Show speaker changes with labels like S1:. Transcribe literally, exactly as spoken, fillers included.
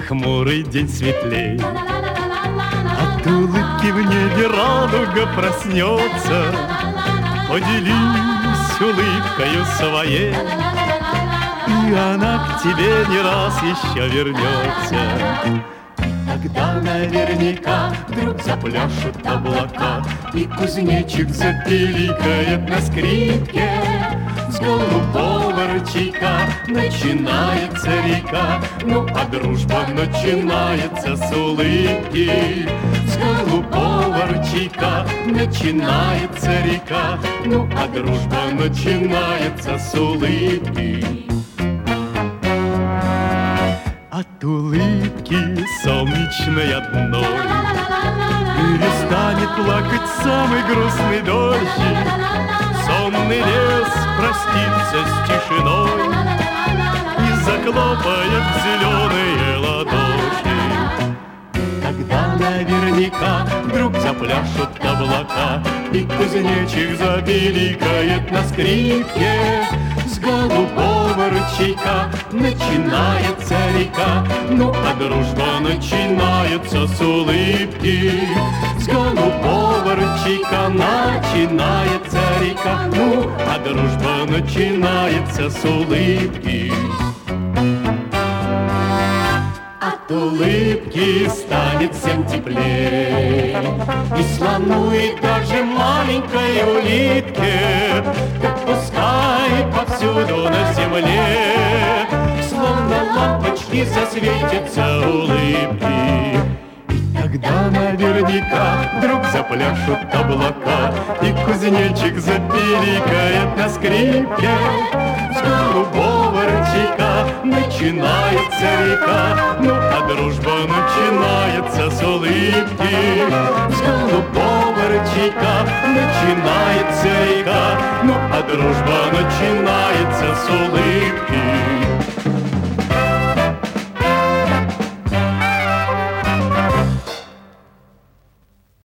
S1: хмурый день светлей. От улыбки в небе радуга проснется. Поделись улыбкою своей, и она к тебе не раз еще вернется. Тогда наверняка вдруг запляшут облака, и кузнечик запиликает на скрипке. С голубого ручейка начинается река, ну а дружба начинается с улыбки. С голубого ручейка начинается река, ну а дружба начинается с улыбки. От улыбки солнечной одной перестанет плакать самый грустный дождик. Сонный лес простится с тишиной и заклопает зеленые ладоши. Тогда наверняка вдруг запляшут облака, и кузнечик запиликает на скрипке. С голубого ручейка начинается река, ну а дружба начинается с улыбки. С голубого ручейка начинается река, ну а дружба начинается с улыбки. От улыбки станет всем теплей, и слону, и даже маленькой улитке. Так пускай повсюду на земле словно лампочки засветятся улыбки. Тогда наверняка вдруг запляшут облака, и кузнечик запиликает на скрипке. С голубого ручейка начинается река, ну а дружба начинается с улыбки. С голубого ручейка начинается река, ну а дружба начинается с улыбки.